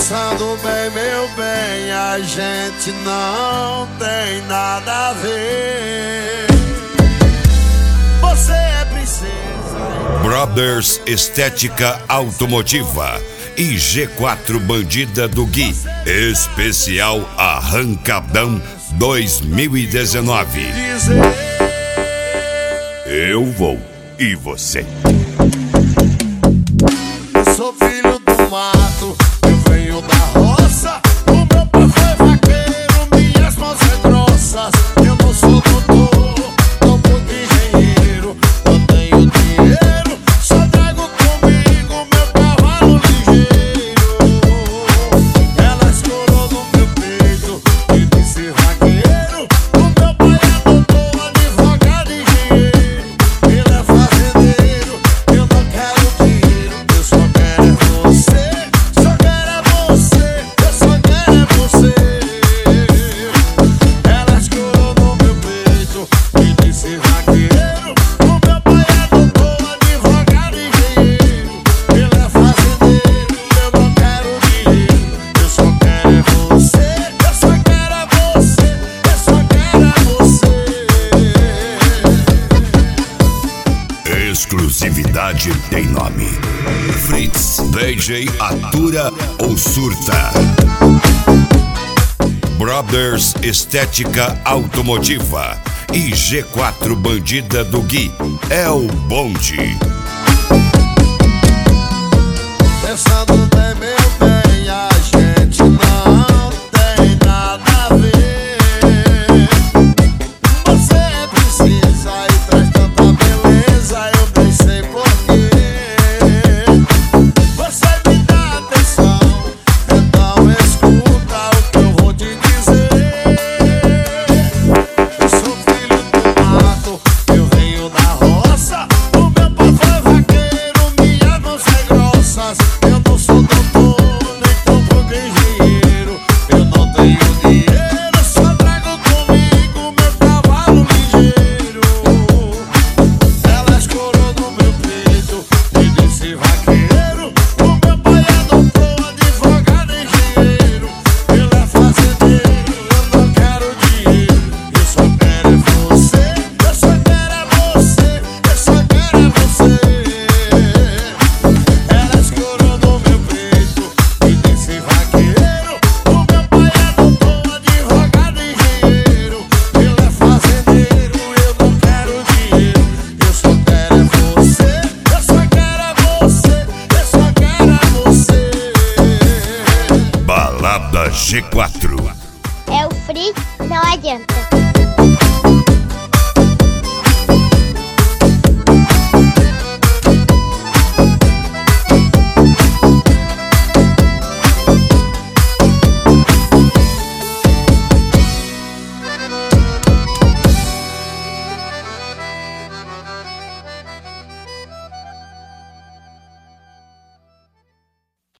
Pensando bem, meu bem, a gente não tem nada a ver. Você é princesa. Brothers Estética Automotiva e G4 Bandida do Gui. Especial Arrancadão 2019. Eu vou e você. Eu sou filho do mato, eu venho da roça. O meu pai foi vaqueiro, minhas mãos são grossas. Eu não sou doutor, não muito engenheiro. Eu tenho dinheiro, só trago comigo meu cavalo ligeiro. Ela escorou no meu peito e disse vaqueiro. O meu pai é doutor, advogado, engenheiro. Ele é fazendeiro, eu não quero dinheiro. Eu só quero é você, só quero é você, eu só quero é você. Ela escorou no meu peito e disse vaqueiro. O meu pai é doutor, advogado, engenheiro. Ele é fazendeiro, eu não quero dinheiro. Eu só quero é você, eu só quero é você, eu só quero é você. Exclusividade tem nome. Fritz, DJ Atura ou Surta. Brothers Estética Automotiva e G4 Bandida do Gui. É o bonde. Pensando bem, meu bem, a gente não tem nada a ver. Você é princesa e traz tanta beleza, eu nem sei porquê. Você me dá atenção, então escuta o que eu vou te dizer. Eu sou filho do mato, eu venho da roça. O meu pai foi vaqueiro, minhas mãos são grossas. Eu não sou doutor, nem tampouco engenheiro. Eu não tenho dinheiro, só trago comigo meu cavalo ligeiro. Ela escorou no meu peito e disse vaqueiro. O meu pai é doutor, advogado, engenheiro. Ele é fazendeiro, eu não quero dinheiro. Eu só quero é você, eu só quero é você, eu só quero é você. Ela escorou no meu peito e disse vaqueiro. O meu pai é doutor, advogado, engenheiro. Ele é fazendeiro, eu não quero dinheiro. Eu só quero é você, eu só quero é você, eu só quero é você. Balada G4. É o Free, não adianta.